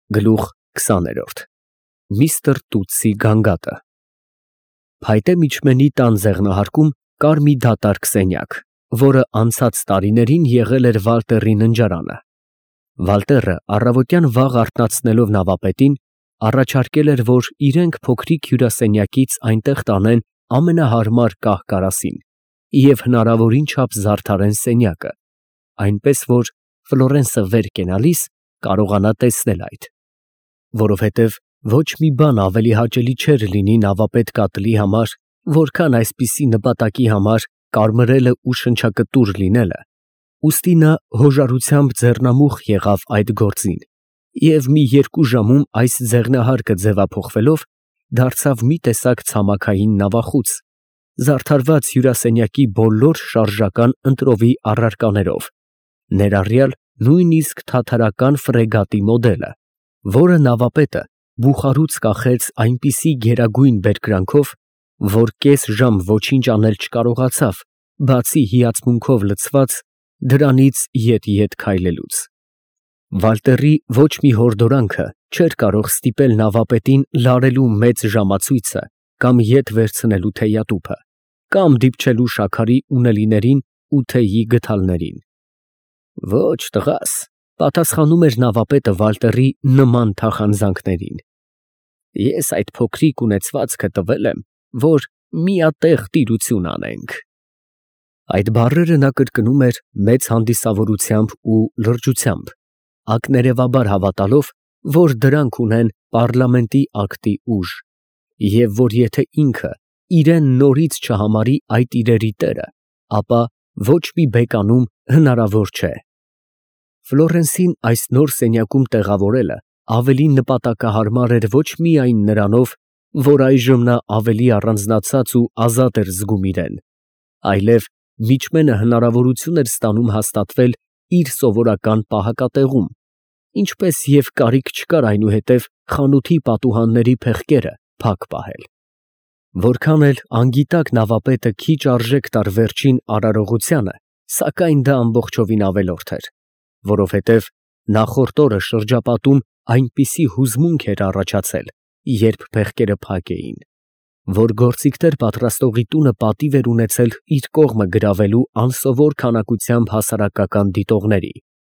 Գլուխ 20 Միստր Տուտսի գանգատը Փայտե միջմենի տան ձեղնահարկում կար մի դատարկ սենյակ, որը անցած տարիներին եղել էր Վալտերի ննջարանը։ Վալտերը առավոտյան վաղ արթնացնելով նավապետին, առաջարկել էր, որ իրենք փոքրիկ հյուրասենյակից այնտեղ տանեն ամենահարմար կահ֊կարասին և հնարավորին չափ զարդարեն սենյակը, այնպես որ Ֆլորենսը վեր կենալիս կարողանա տեսնել այդ, որովհետև ոչ մի բան ավելի հաճելի չէր լինի նավապետ կատլի համար, որքան այսպիսի նպատակի համար կարմրելը ու շնչակտուր լինելը, ուստի նա հոժարությամբ ձեռնամուխ եղավ այդ գործին և մի 2 ժամում այս ձեղնահարկը ձևափոխվելով դարձավ մի տեսակ ցամաքային նավախուց, զարդարված հյուրասենյակի բոլոր շարժական ընտրովի առարկաներով, ներառյալ նույնիսկ թաթարական ֆրեգատի մոդելը, որը նավապետը բուխարուց կախեց այնպիսի գերագույն բերկրանքով, որ կես ժամ ոչինչ անել չկարողացավ, բացի հիացմունքով լցված դրանից ետ քայլելուց։ Վալտերի ոչ մի հորդորանքը չէր կարող ստիպել նավապետին լարելու մեծ ժամացույցը կամ ետ վերցնելու թեյատուփը, կամ դիպչելու շաքարի ունելիներին ու թեյի գդալներին։ Ոչ, տղաս, պատասխանում էր նավապետը Վալտերի նման թախանձանքներին։ Ես այդ փոքրիկ ունեցվածքը տվել եմ, որ միատեղ տիրություն անենք։ Այդ բառերը նա կրկնում էր մեծ հանդիսավորությամբ ու լրջությամբ, ակներևաբար հավատալով, որ դրանք ունեն պառլամենտի ակտի ուժ, և որ եթե ինքը իրեն նորից չհամարի այդ իրերի տերը, ապա ոչ մի բեկանում հնարավոր չէ։ Ֆլորենսին այս նոր սենյակում տեղավորելը ավելի նպատակահարմար էր ոչ միայն նրանով, որ այժմ նա ավելի առանձնացած ու ազատ էր զգում իրեն, այլև միջմենը հնարավորություն էր ստանում հաստատվել իր սովորական պահակատեղում, ինչպես և կարիք չկար այնուհետև խանութի պատուհանների փեղկերը փակ պահել։ Որքան էլ անգիտակ նավապետը քիչ արժեք տար վերջին արարողությանը, սակայն դա ամբողջովին ավելորդ էր, որովհետև նախորդ օրը շրջապատում այնպիսի հուզմունք էր առաջացել, երբ փեղկերը փակ էին, որ գործիքներ պատրաստողի տունը պատիվ էր ունեցել իր կողմը գրավելու անսովոր քանակությամբ հասարակական դիտողների,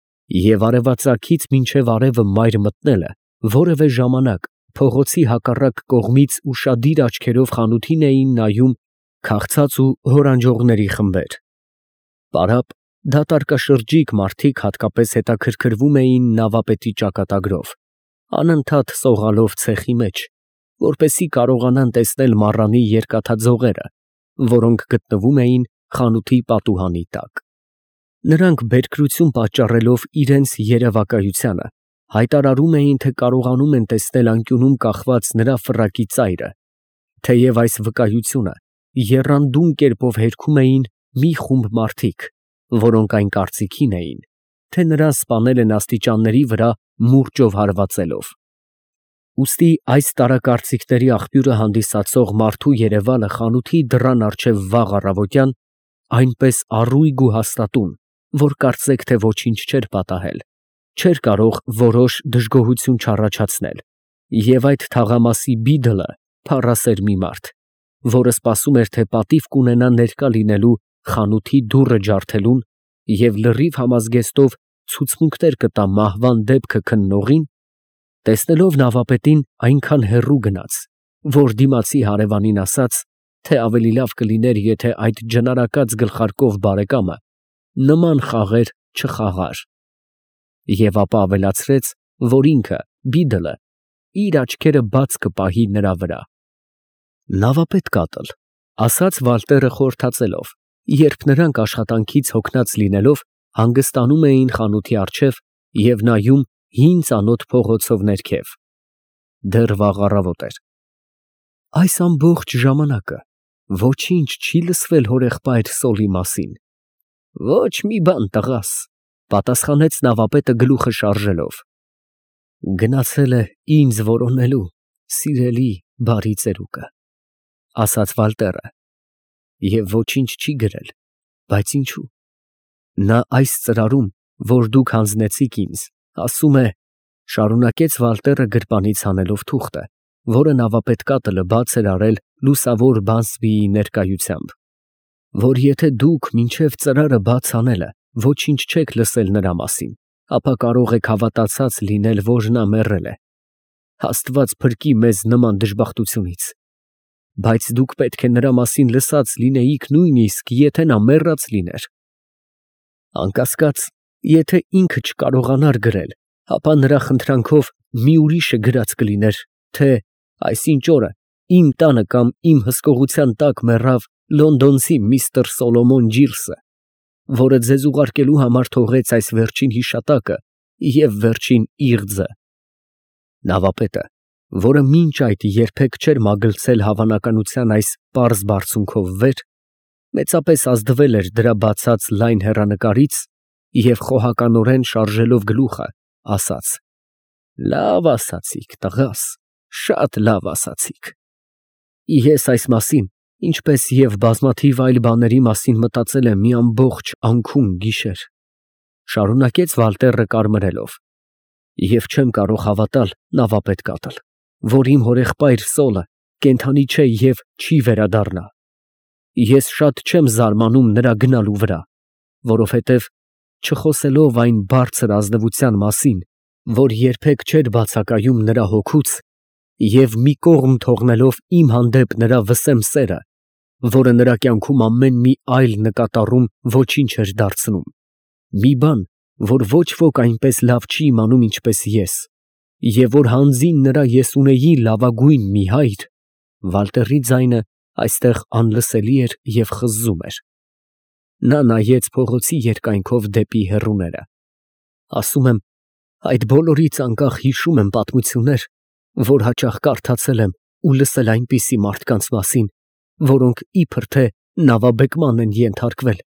և արևածագից մինչև արևը մայր մտնելը որևէ ժամանակ փողոցի հակառակ կողմից ուշադիր աչքերով խանութին էին նայում քաղցած ու հորանջողների խմբեր։ Պարապ դատարկաշրջիկ մարդիկ հատկապես հետաքրքրվում էին նավապետի ճակատագրով, անընդհատ սողալով ցեխի մեջ, որպեսզի կարողանան տեսնել մառանի երկաթաձողերը, որոնք գտնվում էին խանութի պատուհանի տակ։ Նրանք բերքրություն պատճառելով իրենց երևակայությանը, հայտարարում էին, թե կարողանում են տեսնել անկյունում կախված նրա ֆռակի ծայրը, թեև այս վկայությունը եռանդուն կերպով հերքում էին մի խումբ մարդիկ, որոնք այն կարծիքին էին, թե նրան սպանել են աստիճանների վրա մուրճով հարվածելով։ Ուստի այս տարակարծիքների աղբյուրը հանդիսացող մարդու երևալը խանութի դռան առջև վաղ առավոտյան այնպես առույգ ու հաստատուն, որ կարծեք թե ոչինչ չէր պատահել, չէր կարող որոշ դժգոհություն չառաջացնել, և այդ թաղամասի բիդլը փառասեր մի մարդ, որը սպասում էր, թե պատիվ կունենա ներկա լինելու խանութի դուռը ջարդելուն և լրիվ համազգեստով ցուցմունքներ կտա մահվան դեպքը քննողին, տեսնելով նավապետին այնքան հեռու գնաց, որ դիմացի հարևանին ասաց, թե ավելի լավ կլիներ, եթե այդ ջնարակած գլխարկով բարեկամը նման խաղեր չխաղար, և ապա ավելացրեց, որ ինքը, բիդլը, իր աչքերը բաց կպահի նրա վրա։ Նավապետ կատլ, ասաց Վալտերը խորհրդածելով, երբ նրանք աշխատանքից հոգնած լինելով հանգստանում էին խանութի առջև և նայում հին ծանոթ փողոցով ներքև։ Դեռ վաղ առավոտ էր։ Այս ամբողջ ժամանակը ոչինչ չի լսվել հորեղբայր Սոլի մասին։ Ոչ մի բան, տղաս, պատասխանեց նավապետը գլուխը շարժելով։ Գնացել է ինձ որոնելու սիրելի բարի ծերուկը, ասաց Վալտերը, և ոչինչ չի գրել, բայց ինչու։ Նա այս ծրարում, որ դուք հանձնեցիք ինձ, ասում է, Շարունակեց Վալտերը գրպանից հանելով թուղթը, որը նավապետկատը բաց էր արել լուսավոր Բանսբիի ներկայությամբ, որ եթե դուք մինչև ծրարը բաց անելը ոչինչ չեք լսել նրա մասին, ապա կարող եք հավատացած լինել, որ նա մեռել է։ Աստված փրկի մեզ նման դժբախտությունից։ Բայց դուք պետք է նրա մասին լսած լինեիք նույնիսկ, եթե նա մեռած լիներ։ Անկասկած, եթե ինքը չկարողանար գրել, ապա նրա խնդրանքով մի ուրիշը գրած կլիներ, թե այսինչ օրը իմ տանը կամ իմ հսկողության տակ մեռավ լոնդոնցի միստր Սոլոմոն Ջիլսը, որը ձեզ ուղարկելու համար թողեց այս վերջին հիշատակը և վերջին իղձը։ Նավապետը, որը մինչ այդ երբեք չէր մագլցել հավանականության այս պարզ բարձունքով վեր, մեծապես ազդվել էր դրա բացած լայն հեռանկարից և խոհականորեն շարժելով գլուխը, ասաց. «Լավ ասացիք, տղաս, շատ լավ ասացիք»։ Ես այս մասին, ինչպես և բազմաթիվ այլ բաների մասին մտածել եմ մի ամբողջ անքուն գիշեր, շարունակեց Վալտերը կարմրելով, և չեմ կարող հավատալ, նավապետ Կատլ, որ իմ հորեղբայր Սոլը կենդանի չէ և չի վերադառնա։ Ես շատ չեմ զարմանում նրա գնալու վրա, որովհետև չխոսելով այն բարձր ազնվության մասին, որ երբեք չէր բացակայում նրա հոգուց, և մի կողմ թողնելով իմ հանդեպ նրա վսեմ սերը, որը նրա կյանքում ամեն մի այլ նկատառում ոչինչ էր դարձնում, մի բան, որ ոչ ոք այնպես լավ չի իմանում, ինչպես ես, և որ հանձին նրա ես ունեի լավագույն մի հայր, Վալտերի ձայնը այստեղ անլսելի էր և խզզում էր։ Նա նայեց փողոցի երկայնքով դեպի հեռուները։ Ասում եմ, այդ բոլորից անկախ հիշում եմ պատմություններ, որ հաճախ կարդացել եմ ու լսել այնպիսի մարդկանց մասին, որոնք իբր թե նավաբեկման են ենթարկվել,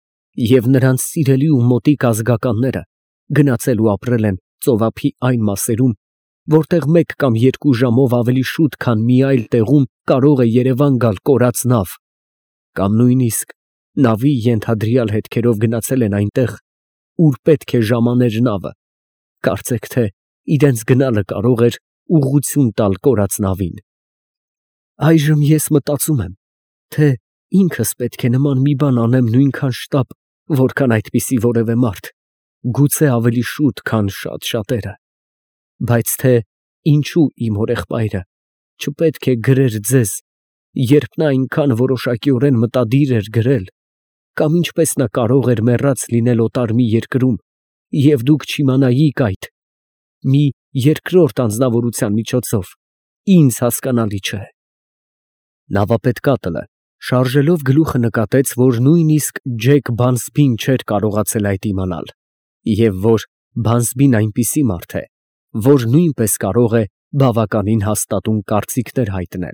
և նրանց սիրելի ու մոտիկ ազգականները գնացել ու ապրել են ծովափի այն մասերում, որտեղ մեկ կամ երկու ժամով ավելի շուտ, քան մի այլ տեղում կարող է երևան գալ կորած նավ, կամ նույնիսկ նավի ենթադրյալ հետքերով գնացել են այնտեղ, ուր պետք է ժամաներ նավը, կարծեք թե իրենց գնալը կարող էր ուղղություն տալ կորած նավին։ Այժմ ես մտածում եմ, թե ինքս պետք է նման մի բան անեմ նույնքան շտապ, որքան այդպիսի որևէ մարդ, գուցե ավելի շուտ, քան շատ շատերը, բայց թե ինչու իմ հորեղբայրը չպետք է գրեր ձեզ, երբ նա այնքան որոշակիորեն մտադիր էր գրել, կամ ինչպես նա կարող էր մեռած լինել օտար մի երկրում, և դուք չիմանայիք այդ, մի երկրորդ անձնավորության միջոցով, ինձ հասկանալի չէ։ Նավապետ Կատլը, շարժելով գլուխը, նկատեց, որ նույնիսկ Ջեք Բանսբին չէր կարողացել այդ իմանալ, և որ Բանսբին այնպիսի մարդ է, որ նույնպես կարող է բավականին հաստատուն կարծիքներ հայտնել։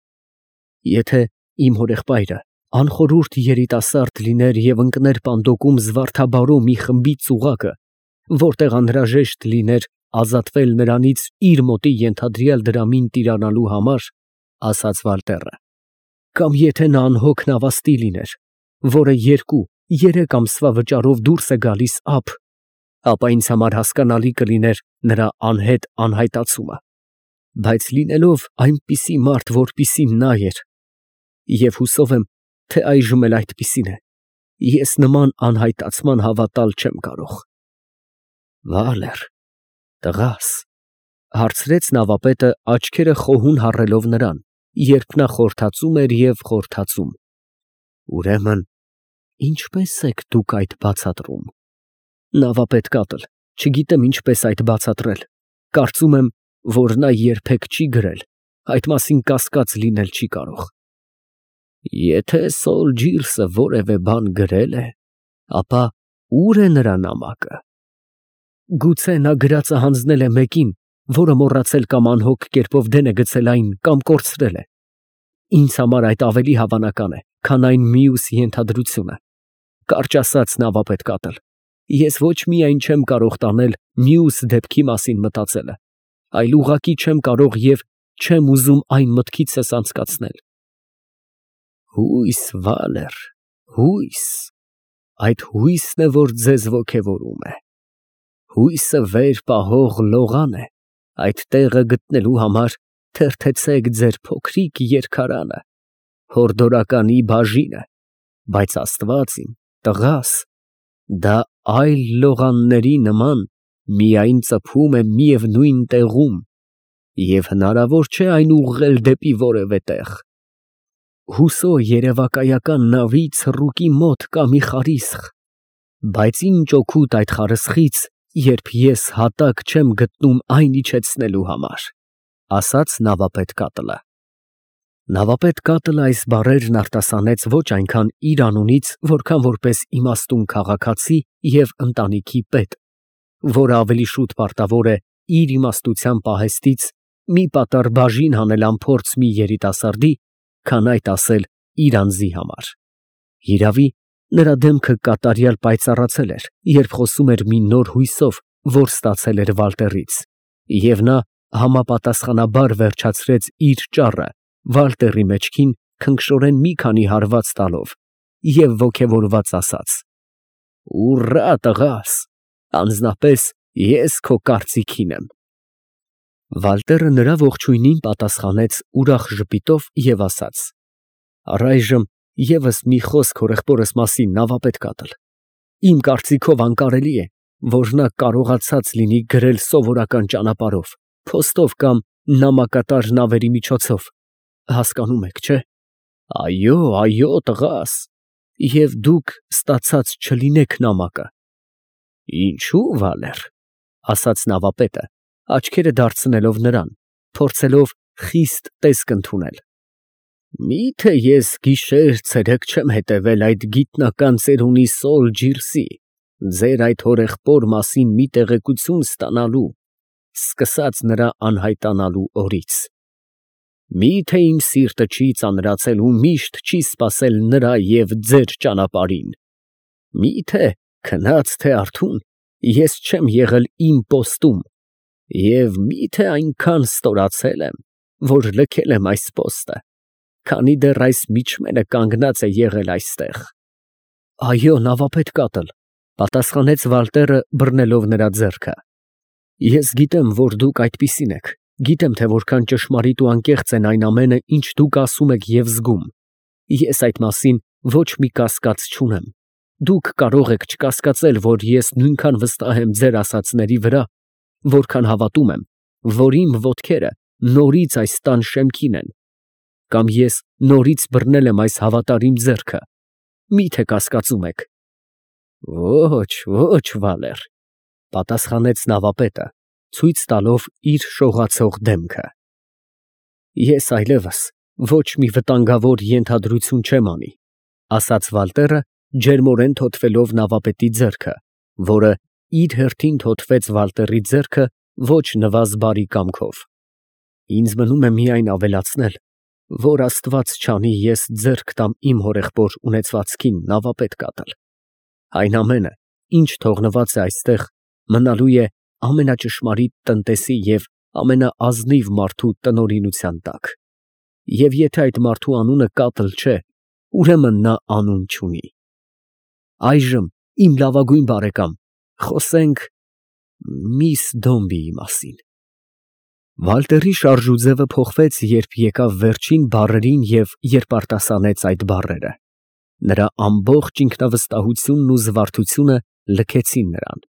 Եթե իմ հորեղբայրը անխորհուրդ երիտասարդ լիներ և ընկներ պանդոկում զվարթաբարո մի խմբի ծուղակը, որտեղ անհրաժեշտ լիներ ազատվել նրանից իր մոտի ենթադրյալ դրամին տիրանալու համար, ասաց Վալտերը, կամ եթե նա անհոգ նավաստի լիներ, որը 2-3 ամսվա վճարով դուրս է գալիս ափ, ապա ինձ համար հասկանալի կլիներ նրա անհետ անհայտացումը, բայց լինելով այնպիսի մարդ, որպիսին նա էր, և հուսով եմ, թե այժմ էլ այդպիսին է, ես նման անհայտացման հավատալ չեմ կարող։ Վալեր, տղաս, հարցրեց նավապետը աչքերը խոհուն հառելով նրան, երբ նա խորթացում էր և խորթացում, ուրեմն ինչպե՞ս եք դուք այդ բացատրում։ Նավապետ Կատլ, չգիտեմ ինչպես այդ բացատրել, կարծում եմ, որ նա երբեք չի գրել, այդ մասին կասկած լինել չի կարող։ Եթե Սոլ Ջիլսը որևէ բան գրել է, ապա ո՞ւր է նրա նամակը։ Գուցե նա գրածը հանձնել է մեկին, որը մոռացել կամ անհոգ կերպով դեն է գցել այն կամ կորցրել է։ Ինձ համար այդ ավելի հավանական է, քան այն մյուս ենթադրությունը։ Կարճ ասած, նավապետ Կատլ, ես ոչ միայն չեմ կարող տանել մյուս դեպքի մասին մտածելը, այլ ուղղակի չեմ կարող և չեմ ուզում այն մտքիցս անցկացնել։ Հույս, Վալեր, հույս, այդ հույսն է, որ ձեզ ոգևորում է։ Հույսը վեր պահող լողան է, այդ տեղը գտնելու համար թերթեցեք ձեր փոքրիկ երկարանը, հորդորականի բաժինը, բայց Աստված իմ, տղաս, դա այլ լողանների նման միայն ծփում է միևնույն տեղում, և հնարավոր չէ այն ուղղել դեպի որևէ տեղ։ Հուսո երևակայական նավից ռուկի մոտ կա մի խարիսխ, բայց ինչ օգուտ այդ խարսխից, երբ ես հատակ չեմ գտնում այն իջեցնելու համար, ասաց նավապետ կատլը։ Նավապետ կատլը այս բառերն արտասանեց ոչ այնքան իր անունից, որքան որպես իմաստուն քաղաքացի և ընտանիքի պետ, որը ավելի շուտ պարտավոր է իր իմաստության պահեստից մի պատառ բաժին հանել անփորձ մի երիտասարդի, քան այդ ասել իր անձի համար։ Հիրավի, նրա դեմքը կատարյալ պայծառացել էր, երբ խոսում էր մի նոր հույսով, որ ստացել էր Վալտերից, և նա համապատասխանաբար վերջացրեց իր ճառը Վալտերի մեջքին քնքշորեն մի քանի հարված տալով և ոգևորված ասաց. «Ուռա, տղաս, անձնապես ես քո կարծիքին եմ»։ Վալտերը նրա ողջույնին պատասխանեց ուրախ ժպիտով և ասաց. «Առայժմ ևս մի խոսք հորեղբորս մասին, նավապետ կատլ. իմ կարծիքով անկարելի է, որ նա կարողացած լինի գրել սովորական ճանապարհով, փոստով կամ նամակատար նավերի միջոցով, հասկանում եք, չէ՞։ Այո, այո, տղաս, և դուք ստացած չլինեք նամակը։ Ինչո՞ւ, Վալեր, ասաց նավապետը, աչքերը դարձնելով նրան, փորձելով խիստ տեսք ընդունել։ Մի՞թե ես գիշեր֊ցերեկ չեմ հետևել այդ գիտնական ծերունի Սոլ Ջիրսի, ձեր այդ հորեղբոր մասին մի տեղեկություն ստանալու, սկսած նրա անհայտանալու օրից։ Մի՞թե իմ սիրտը չի ծանրացել ու միշտ չի սպասել նրա և ձեր ճանապարհին։ Մի՞թե քնած թե արթուն ես չեմ եղել իմ պոստում և մի՞թե այնքան ստորացել եմ, որ լքել եմ այս պոստը, քանի դեռ այս միջմենը կանգնած է եղել այստեղ։ Այո, նավապետ կատլ, պատասխանեց Վալտերը, բռնելով նրա ձեռքը։ Ես գիտեմ, որ դուք այդպիսին եք, գիտեմ, թե որքան ճշմարիտ ու անկեղծ են այն ամենը, ինչ դուք ասում եք և զգում։ Ես այդ մասին ոչ մի կասկած չունեմ։ Դուք կարող եք չկասկածել, որ ես նույնքան վստահ եմ ձեր ասածների վրա, որքան հավատում եմ, որ իմ ոտքերը նորից այս տան շեմքին են, կամ ես նորից բռնել եմ այս հավատարիմ ձեռքը։ Մի՞թե կասկածում եք։ Ոչ, ոչ, Վալեր, պատասխանեց նավապետը, ցույց տալով իր շողացող դեմքը։ Ես այլևս ոչ մի վտանգավոր ենթադրություն չեմ անի, ասաց Վալտերը, ջերմորեն թոթվելով նավապետի ձեռքը, որը իր հերթին թոթվեց Վալտերի ձեռքը ոչ նվազ բարի կամքով։ Ինձ մնում է միայն ավելացնել, որ Աստված չանի ես ձեռք տամ իմ հորեղբոր ունեցվածքին, նավապետ կատլ։ Այն ամենը, ինչ թողնված է այստեղ, մնալու է ամենաճշմարիտ տնտեսի և ամենաազնիվ մարդու տնօրինության տակ։ Եվ եթե այդ մարդու անունը կատլ չէ, ուրեմն նա անուն չունի։ Այժմ, իմ լավագույն բարեկամ, խոսենք միս Դոմբիի մասին։ Վալտերի շարժուձևը փոխվեց, երբ եկավ վերջին բառերին և երբ արտասանեց այդ բառերը։ Նրա ամբողջ ինքնավստահությունն ու զվարթությունը լքեցին նրան։